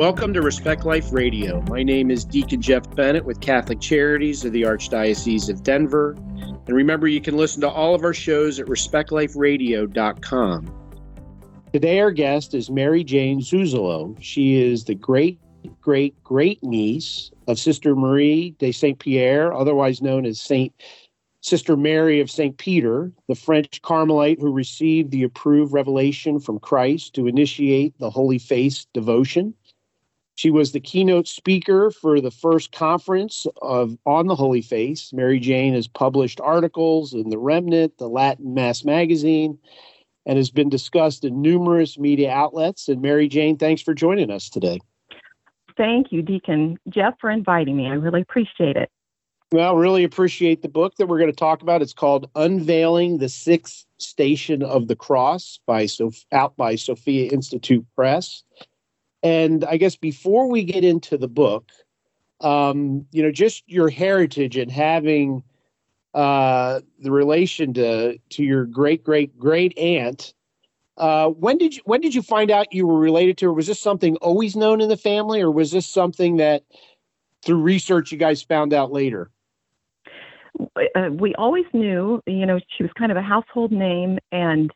Welcome to Respect Life Radio. My name is Deacon Jeff Bennett with Catholic Charities of the Archdiocese of Denver. And remember, you can listen to all of our shows at respectliferadio.com. Today, our guest is Mary Jane Zuzolo. She is the great-great-great-niece of Sister Marie de Saint Pierre, otherwise known as Sister Mary of St. Peter, the French Carmelite who received the approved revelation from Christ to initiate the Holy Face devotion. She was the keynote speaker for the first conference on the Holy Face. Mary Jane has published articles in The Remnant, the Latin Mass Magazine, and has been discussed in numerous media outlets. And Mary Jane, thanks for joining us today. Thank you, Deacon Jeff, for inviting me. I really appreciate it. Well, really appreciate the book that we're going to talk about. It's called Unveiling the Sixth Station of the Cross out by Sophia Institute Press. And I guess before we get into the book, just your heritage and having the relation to your great aunt. When did you find out you were related to her? Was this something always known in the family, or was this something that through research you guys found out later? We always knew, she was kind of a household name. And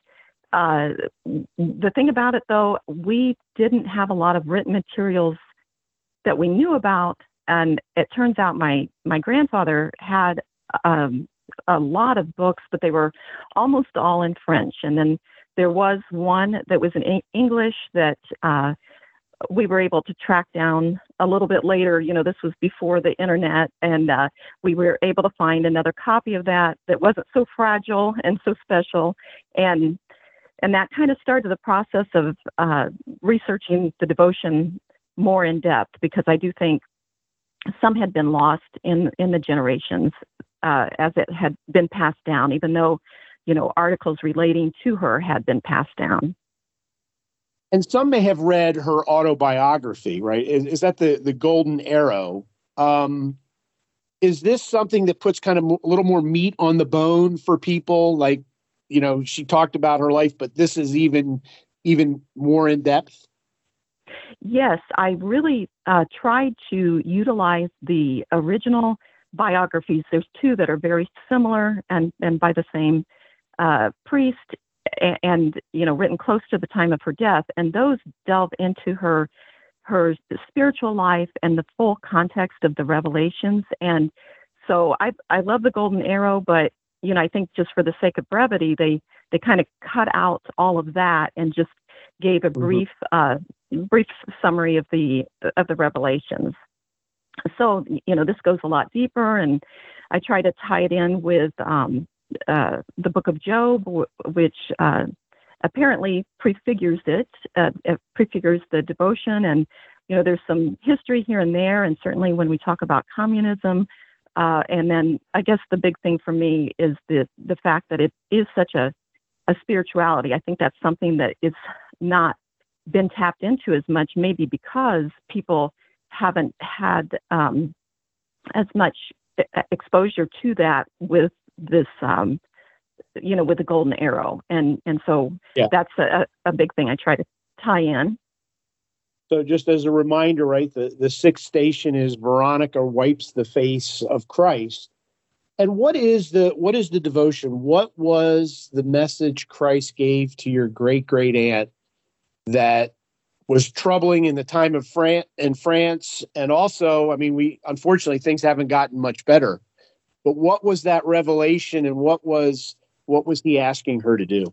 the thing about it, though, we didn't have a lot of written materials that we knew about. And it turns out my grandfather had a lot of books, but they were almost all in French. And then there was one that was in English that we were able to track down a little bit later. This was before the internet, and we were able to find another copy of that wasn't so fragile and so special. And that kind of started the process of researching the devotion more in depth, because I do think some had been lost in the generations as it had been passed down, even though, articles relating to her had been passed down. And some may have read her autobiography, right? Is that the Golden Arrow? Is this something that puts kind of a little more meat on the bone for people? Like, she talked about her life, but this is even more in depth? Yes, I really tried to utilize the original biographies. There's two that are very similar and by the same priest, and written close to the time of her death, and those delve into her spiritual life and the full context of the revelations. And so I love the Golden Arrow, but I think just for the sake of brevity, they kind of cut out all of that and just gave a brief summary of the revelations. So this goes a lot deeper, and I try to tie it in with the Book of Job, which apparently prefigures it, prefigures the devotion. And, there's some history here and there. And certainly when we talk about communism, and then I guess the big thing for me is the fact that it is such a spirituality. I think that's something that is not been tapped into as much, maybe because people haven't had as much exposure to that with this, with the Golden Arrow. And so that's a big thing I try to tie in. So just as a reminder, right, the sixth station is Veronica wipes the face of Christ. And what is the devotion? What was the message Christ gave to your great aunt that was troubling in the time of France? And also, unfortunately, things haven't gotten much better. But what was that revelation, and what was he asking her to do?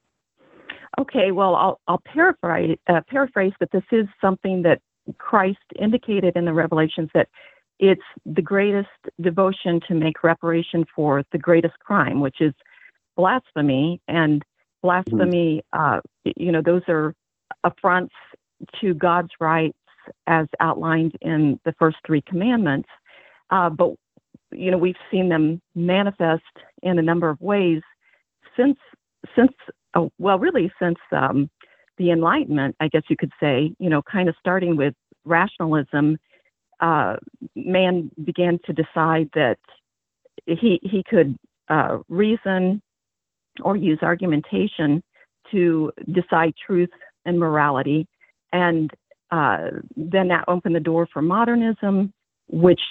Okay, well, I'll paraphrase, but this is something that Christ indicated in the Revelations, that it's the greatest devotion to make reparation for the greatest crime, which is blasphemy. And blasphemy, those are affronts to God's rights as outlined in the first three commandments. But we've seen them manifest in a number of ways since the Enlightenment, I guess you could say, kind of starting with rationalism. Man began to decide that he could reason or use argumentation to decide truth and morality. And then that opened the door for modernism, which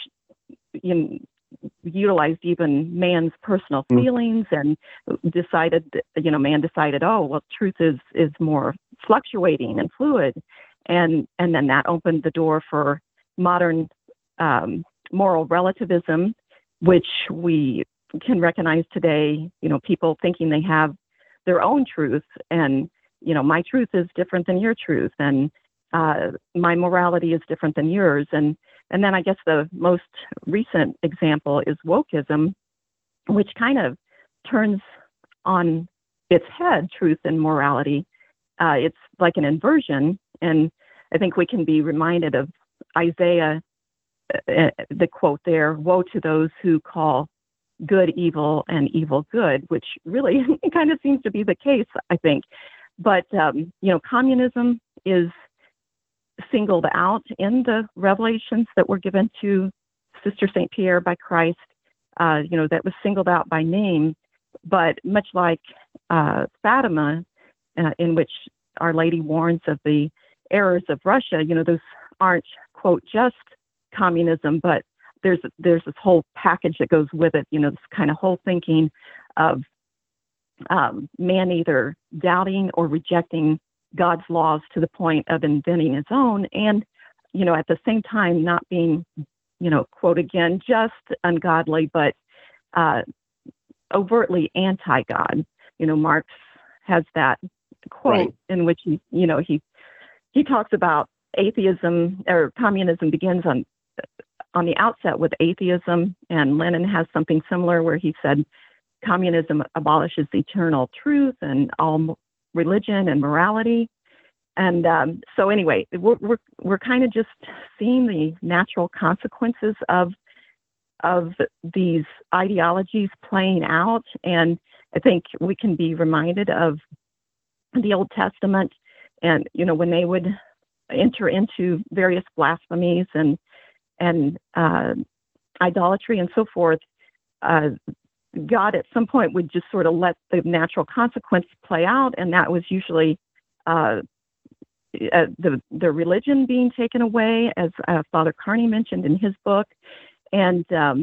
utilized even man's personal feelings and decided, man decided, oh, well, truth is more fluctuating and fluid. And then that opened the door for modern moral relativism, which we can recognize today, people thinking they have their own truth, and, my truth is different than your truth, and my morality is different than yours. And then I guess the most recent example is wokeism, which kind of turns on its head truth and morality. It's like an inversion. And I think we can be reminded of Isaiah, the quote there, "Woe to those who call good evil and evil good," which really kind of seems to be the case, I think. But, communism is singled out in the revelations that were given to Sister St. Pierre by Christ, that was singled out by name. But much like Fatima, in which Our Lady warns of the errors of Russia, those aren't, quote, just communism, but there's this whole package that goes with it, this kind of whole thinking of man either doubting or rejecting God's laws to the point of inventing his own, and, at the same time not being, quote again, just ungodly, but overtly anti-God. Marx has that quote, right, in which he talks about atheism, or communism begins on the outset with atheism, and Lenin has something similar where he said communism abolishes eternal truth and all religion and morality. And so anyway, we're kind of just seeing the natural consequences of these ideologies playing out. And I think we can be reminded of the Old Testament, and when they would enter into various blasphemies and idolatry and so forth, God at some point would just sort of let the natural consequence play out, and that was usually the religion being taken away, as Father Carney mentioned in his book. And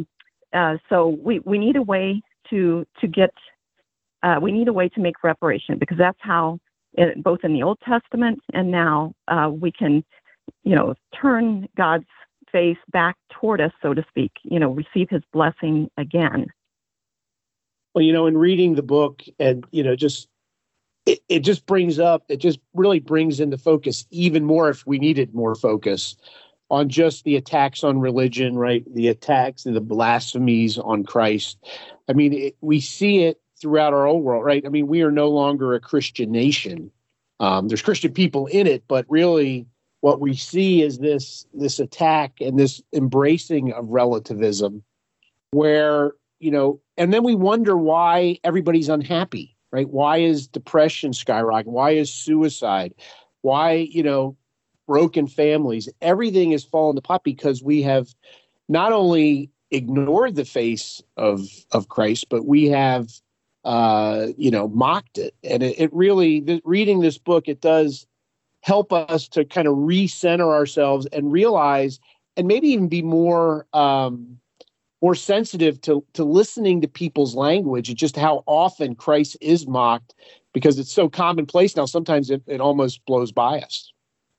so we need a way to get we need a way to make reparation, because that's how, both in the Old Testament and now, we can turn God's face back toward us, so to speak, receive his blessing again. Well, in reading the book, and, it just really brings into focus even more, if we needed more focus, on just the attacks on religion, right? The attacks and the blasphemies on Christ. I mean, we see it throughout our own world, right? I mean, we are no longer a Christian nation. There's Christian people in it, but really what we see is this attack and this embracing of relativism where, and then we wonder why everybody's unhappy, right? Why is depression skyrocketing? Why is suicide? Why, broken families? Everything is falling apart because we have not only ignored the face of Christ, but we have, mocked it. And it really, reading this book, it does help us to kind of recenter ourselves and realize, and maybe even be more sensitive to listening to people's language, and just how often Christ is mocked, because it's so commonplace now. Sometimes it almost blows by us.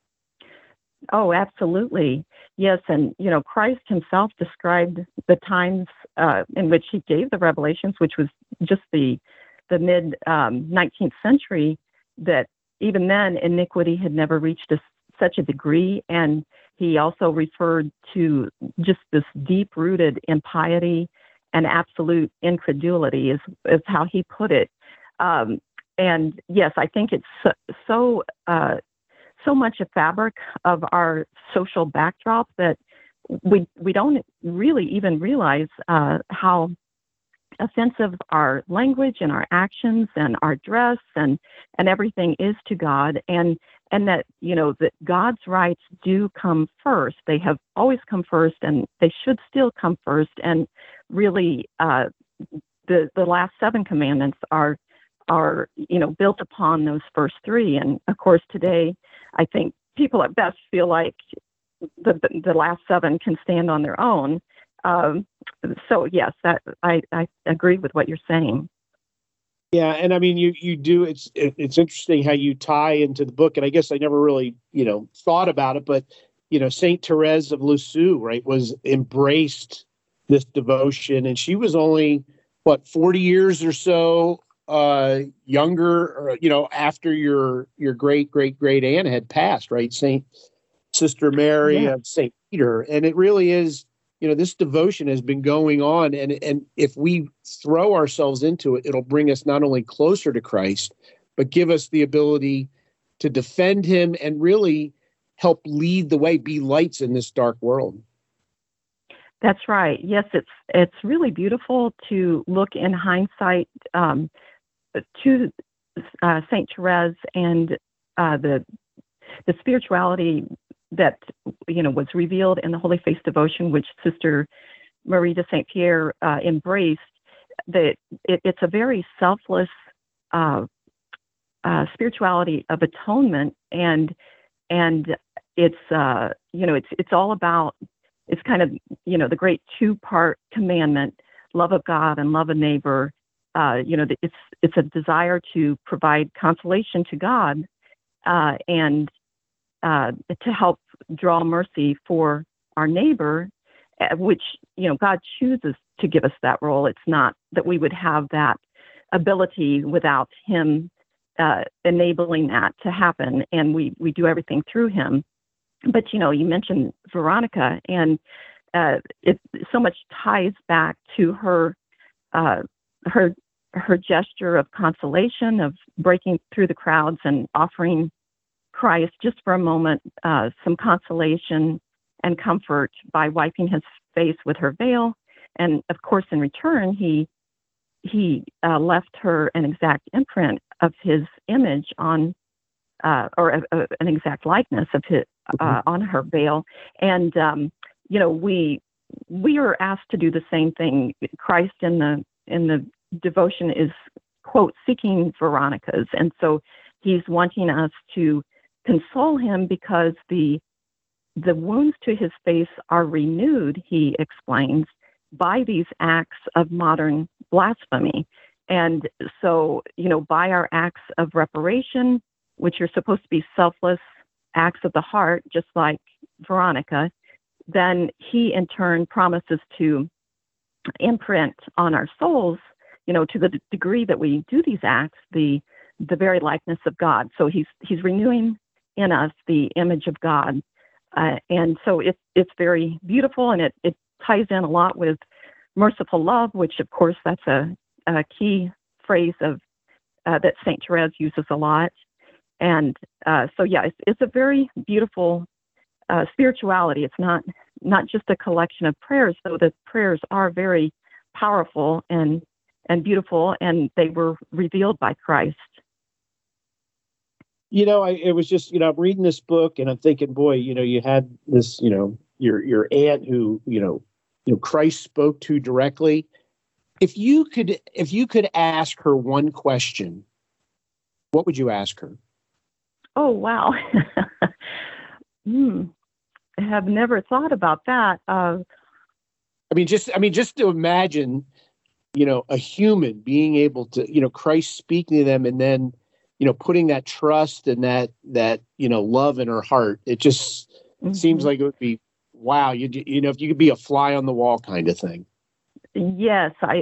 Oh, absolutely. Yes. And, Christ himself described the times in which he gave the revelations, which was just the mid 19th century, that even then iniquity had never reached such a degree. And he also referred to just this deep-rooted impiety and absolute incredulity is how he put it. And yes, I think it's so much a fabric of our social backdrop that we don't really even realize how offensive our language and our actions and our dress and everything is to God, and that that God's rights do come first. They have always come first, and they should still come first. And really, the last 7 commandments are built upon those first 3. And of course, today, I think people at best feel like the last seven can stand on their own. So yes, that I agree with what you're saying. Yeah, and I mean, you do. It's interesting how you tie into the book, and I guess I never really thought about it, but Saint Therese of Lisieux, right, was embraced this devotion, and she was only 40 years or so younger, after your great aunt had passed, right, Sister Mary Yeah. of St. Peter, and it really is. This devotion has been going on, and if we throw ourselves into it, it'll bring us not only closer to Christ, but give us the ability to defend him and really help lead the way, be lights in this dark world. That's right. Yes, it's really beautiful to look in hindsight to Saint Therese and the spirituality that was revealed in the Holy Face devotion, which Sister Marie de Saint Pierre embraced. That it's a very selfless spirituality of atonement, and it's it's all about, it's kind of the great two-part commandment: love of God and love of neighbor. It's a desire to provide consolation to God and to help draw mercy for our neighbor, which, God chooses to give us that role. It's not that we would have that ability without him enabling that to happen, and we do everything through him. But, you mentioned Veronica, and it so much ties back to her gesture of consolation, of breaking through the crowds and offering Christ just for a moment some consolation and comfort by wiping his face with her veil. And of course, in return, he left her an exact imprint of his image on, or an exact likeness of his on her veil. And we are asked to do the same thing. Christ in the devotion is, quote, seeking Veronicas, and so he's wanting us to console him because the wounds to his face are renewed, he explains, by these acts of modern blasphemy. And so, by our acts of reparation, which are supposed to be selfless acts of the heart, just like Veronica, then he in turn promises to imprint on our souls, to the degree that we do these acts, the very likeness of God. So he's renewing in us the image of God. And so it's very beautiful, and it ties in a lot with merciful love, which of course that's a key phrase of that Saint Therese uses a lot. And so yeah, it's a very beautiful spirituality. It's not just a collection of prayers, though the prayers are very powerful and beautiful, and they were revealed by Christ. It was just, I'm reading this book and I'm thinking, boy, you had this, your aunt who, Christ spoke to directly. If you could ask her one question, what would you ask her? Oh, wow. I have never thought about that. Just to imagine, a human being able to, Christ speaking to them, and then, putting that trust and that love in her heart. It just seems like it would be, wow. If you could be a fly on the wall kind of thing. Yes. I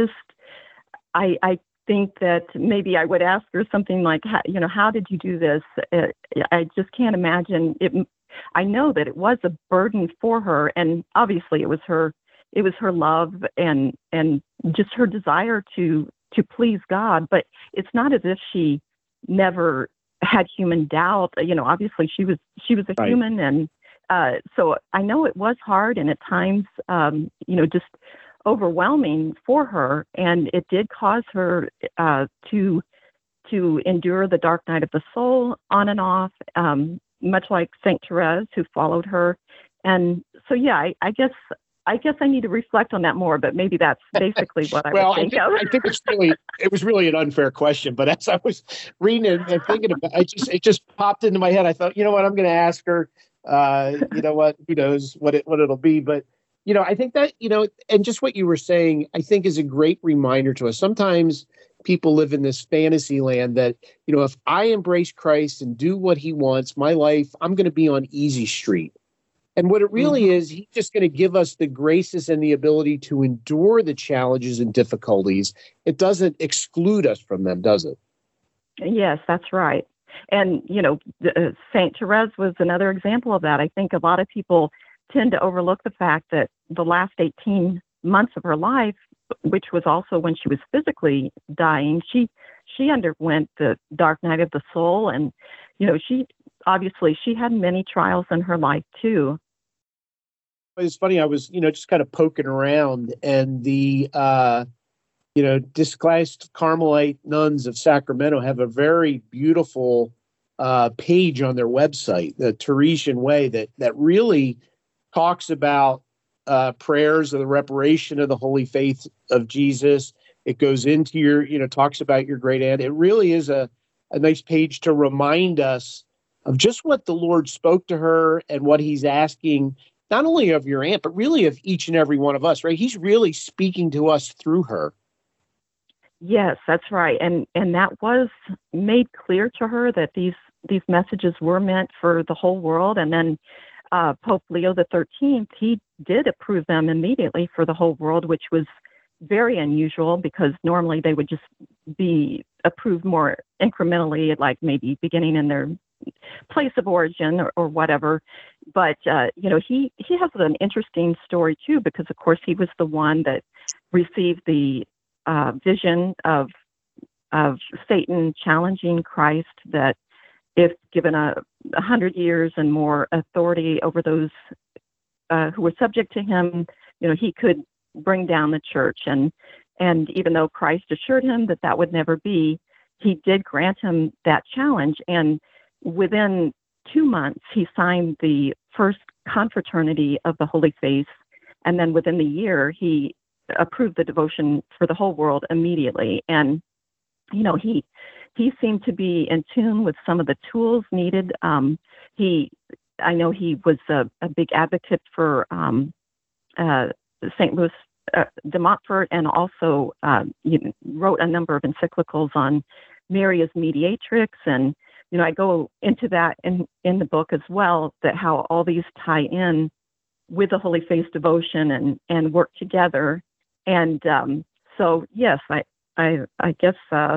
think that maybe I would ask her something like, how did you do this? I just can't imagine it. I know that it was a burden for her, and obviously it was her love and just her desire to please God. But it's not as if she never had human doubt. Obviously she was a right. human, and so I know it was hard, and at times, just overwhelming for her, and it did cause her to endure the dark night of the soul on and off, much like Saint Therese, who followed her. And so, yeah, I guess I guess I need to reflect on that more, but maybe that's basically what I Well, would think of. I think it was really an unfair question, but as I was reading it and thinking about it just popped into my head. I thought, you know what, I'm going to ask her. You know what, who knows what it'll be, but I think that, and just what you were saying, I think is a great reminder to us. Sometimes people live in this fantasy land that, if I embrace Christ and do what he wants, my life, I'm going to be on easy street. And what it really is, he's just going to give us the graces and the ability to endure the challenges and difficulties. It doesn't exclude us from them, does it? Yes, that's right. And, St. Therese was another example of that. I think a lot of people tend to overlook the fact that the last 18 months of her life, which was also when she was physically dying, she underwent the dark night of the soul. And, she had many trials in her life too. It's funny. I was, just kind of poking around, and the, Disclassed Carmelite Nuns of Sacramento have a very beautiful page on their website, the Teresian Way, that really talks about prayers of the reparation of the holy faith of Jesus. It goes into your, talks about your great aunt. It really is a nice page to remind us of just what the Lord spoke to her and what he's asking, not only of your aunt, but really of each and every one of us, right? He's really speaking to us through her. Yes, that's right. And that was made clear to her that these messages were meant for the whole world. And then Pope Leo XIII, he did approve them immediately for the whole world, which was very unusual because normally they would just be approved more incrementally, like maybe beginning in their place of origin or whatever. But, he has an interesting story too, because of course he was the one that received the vision of Satan challenging Christ that if given 100 years and more authority over those who were subject to him, he could bring down the church. And even though Christ assured him that would never be, he did grant him that challenge. And within 2 months, he signed the first confraternity of the Holy Face. And then within the year, he approved the devotion for the whole world immediately. And, he seemed to be in tune with some of the tools needed. I know he was a big advocate for St. Louis de Montfort, and also wrote a number of encyclicals on Mary as mediatrix. And, I go into that in the book as well, that how all these tie in with the Holy Face devotion and work together. And so, yes, I guess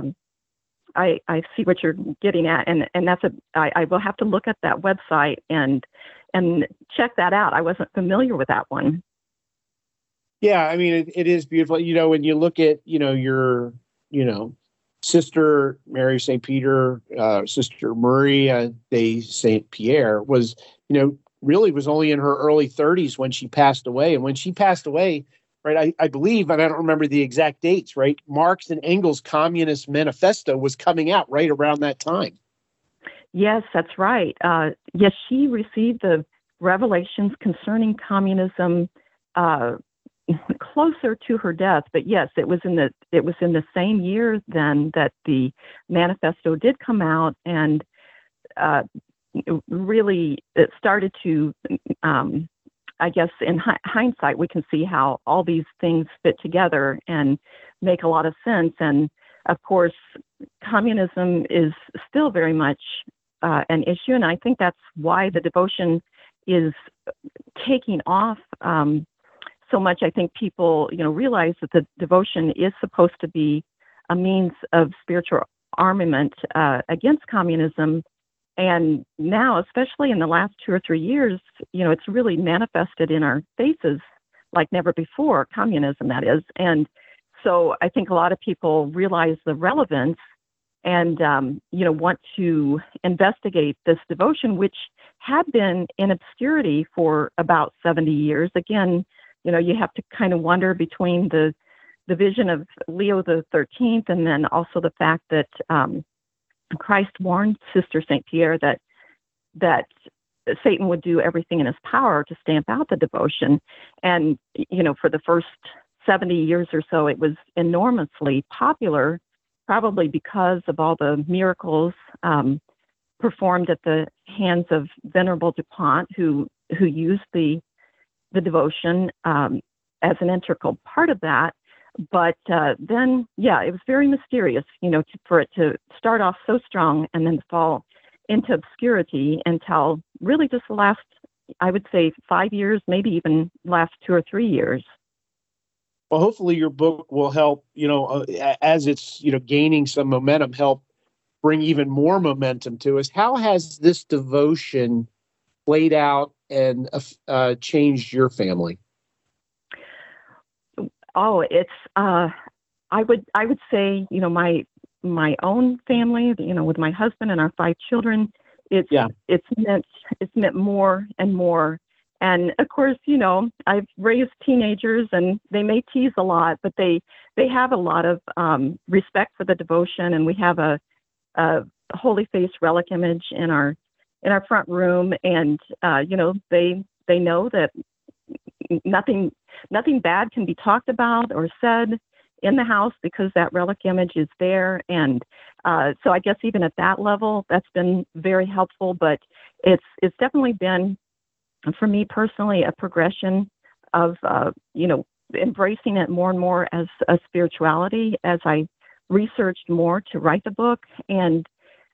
I see what you're getting at, and that's I will have to look at that website and check that out. I wasn't familiar with that one. Yeah, I mean, it is beautiful. When you look at, your, Sister Mary St. Peter, Sister Maria de St. Pierre was, really was only in her early 30s when she passed away. And when she passed away, right, I believe, and I don't remember the exact dates, right, Marx and Engels' Communist Manifesto was coming out right around that time. Yes, that's right. Yes, she received the revelations concerning communism closer to her death, but yes, it was in the same year then that the manifesto did come out, and really it started to. I guess in hindsight, we can see how all these things fit together and make a lot of sense. And of course, communism is still very much an issue, and I think that's why the devotion is taking off so much. I think people, realize that the devotion is supposed to be a means of spiritual armament against communism. And now, especially in the last 2 or 3 years, it's really manifested in our faces like never before, communism, that is. And so I think a lot of people realize the relevance and, want to investigate this devotion, which had been in obscurity for about 70 years. Again, you have to kind of wonder between the vision of Leo XIII and then also the fact that Christ warned Sister St. Pierre that Satan would do everything in his power to stamp out the devotion. And, for the first 70 years or so, it was enormously popular, probably because of all the miracles performed at the hands of Venerable DuPont, who used the devotion as an integral part of that. But then, it was very mysterious, for it to start off so strong and then fall into obscurity until really just the last, I would say, 5 years, maybe even last 2 or 3 years. Well, hopefully your book will help, as it's, gaining some momentum, help bring even more momentum to us. How has this devotion played out and changed your family? Oh, it's I would say, my own family, with my husband and our 5 children, it's meant more and more. And of course, I've raised teenagers and they may tease a lot, but they have a lot of respect for the devotion. And we have a Holy Face relic image in our front room. And, they know that nothing bad can be talked about or said in the house because that relic image is there. And so I guess even at that level, that's been very helpful. But it's definitely been, for me personally, a progression of, embracing it more and more as a spirituality as I researched more to write the book. And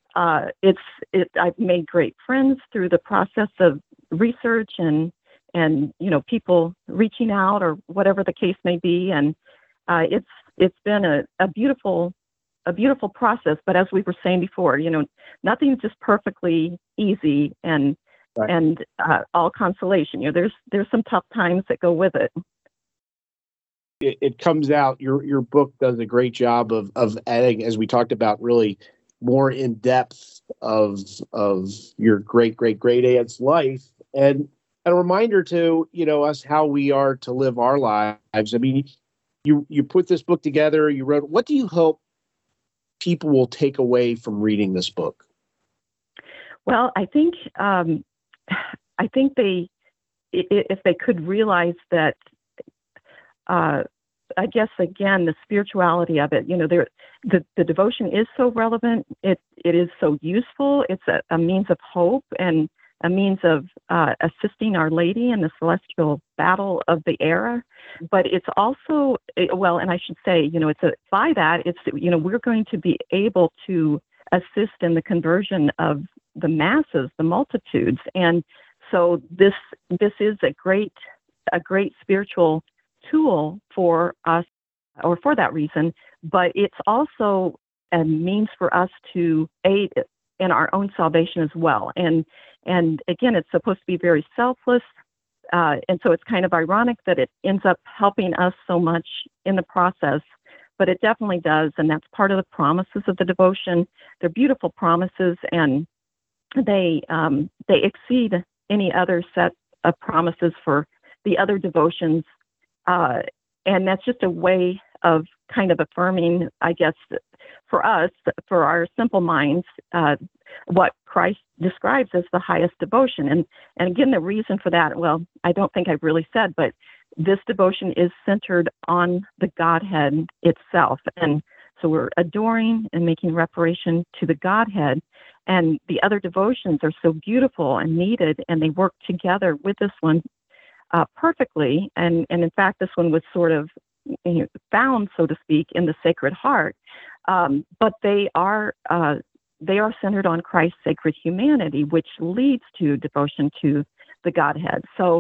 I've made great friends through the process of research and people reaching out or whatever the case may be. And it's been a beautiful process. But as we were saying before, nothing's just perfectly easy and right. and all consolation. There's some tough times that go with it. It comes out. Your book does a great job of adding, as we talked about, really more in depth of your great aunt's life, and a reminder to us how we are to live our lives. I mean, you put this book together. You wrote. What do you hope people will take away from reading this book? Well, I think they, if they could realize that, I guess again the spirituality of it. The devotion is so relevant. It is so useful. It's a means of hope and a means of assisting Our Lady in the celestial battle of the era. But it's also, and I should say, by that, we're going to be able to assist in the conversion of the masses, the multitudes. And so this is a great spiritual tool for us, or for that reason, but it's also a means for us to aid in our own salvation as well. And again, it's supposed to be very selfless. And so it's kind of ironic that it ends up helping us so much in the process, but it definitely does. And that's part of the promises of the devotion. They're beautiful promises, and they exceed any other set of promises for the other devotions. And that's just a way of kind of affirming, I guess, for us, for our simple minds, what Christ describes as the highest devotion. And again, the reason for that, well, I don't think I've really said, but this devotion is centered on the Godhead itself. And so we're adoring and making reparation to the Godhead. And the other devotions are so beautiful and needed, and they work together with this one perfectly. And in fact, this one was sort of found, so to speak, in the Sacred Heart. But they are centered on Christ's sacred humanity, which leads to devotion to the Godhead. So,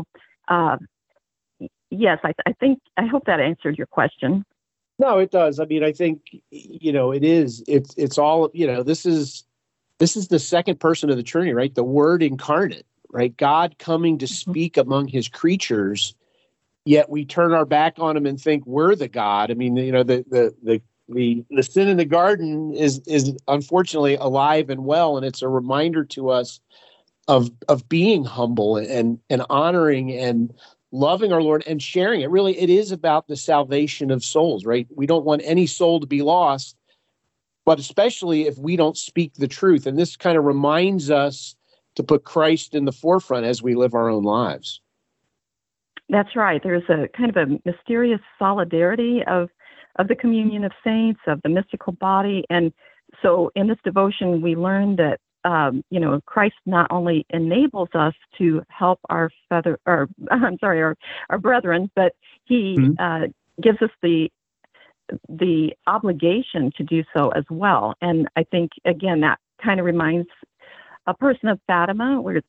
yes, I hope that answered your question. No, it does. I mean, I think, it is. It's all, this is the second person of the Trinity, right? The Word incarnate, right? God coming to speak among his creatures, yet we turn our back on him and think we're the God. I mean, the sin in the garden is unfortunately alive and well, and it's a reminder to us of being humble and honoring and loving our Lord and sharing it. Really, it is about the salvation of souls, right? We don't want any soul to be lost, but especially if we don't speak the truth. And this kind of reminds us to put Christ in the forefront as we live our own lives. That's right. There's a kind of a mysterious solidarity of the communion of saints, of the mystical body. And so in this devotion, we learn that, Christ not only enables us to help our brethren, but he gives us the obligation to do so as well. And I think, again, that kind of reminds a person of Fatima, which,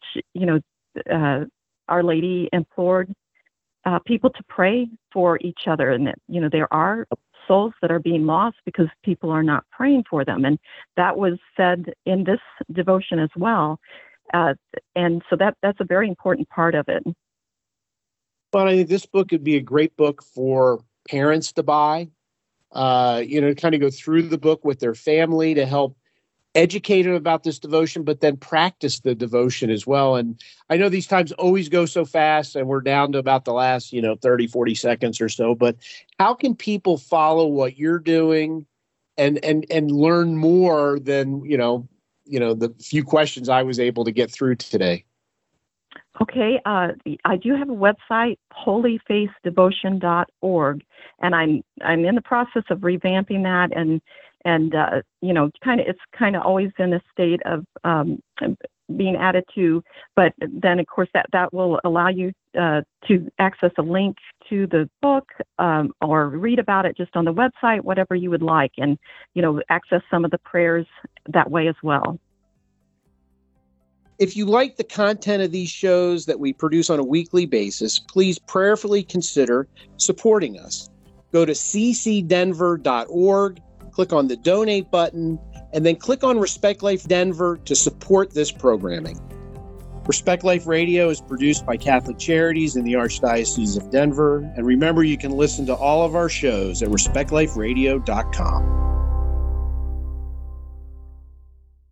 Our Lady implored people to pray for each other, and that, there are souls that are being lost because people are not praying for them. And that was said in this devotion as well. And so that's a very important part of it. Well, I think this book would be a great book for parents to buy, to kind of go through the book with their family to help educate them about this devotion, but then practice the devotion as well. And I know these times always go so fast, and we're down to about the last, 30, 40 seconds or so, but how can people follow what you're doing and learn more than, the few questions I was able to get through today? Okay, I do have a website, holyfaithdevotion.org, and I'm in the process of revamping that, and it's kind of always in a state of being added to. But then, of course, that will allow you to access a link to the book or read about it just on the website, whatever you would like, and access some of the prayers that way as well. If you like the content of these shows that we produce on a weekly basis, please prayerfully consider supporting us. Go to ccdenver.org, click on the donate button, and then click on Respect Life Denver to support this programming. Respect Life Radio is produced by Catholic Charities in the Archdiocese of Denver. And remember, you can listen to all of our shows at respectliferadio.com.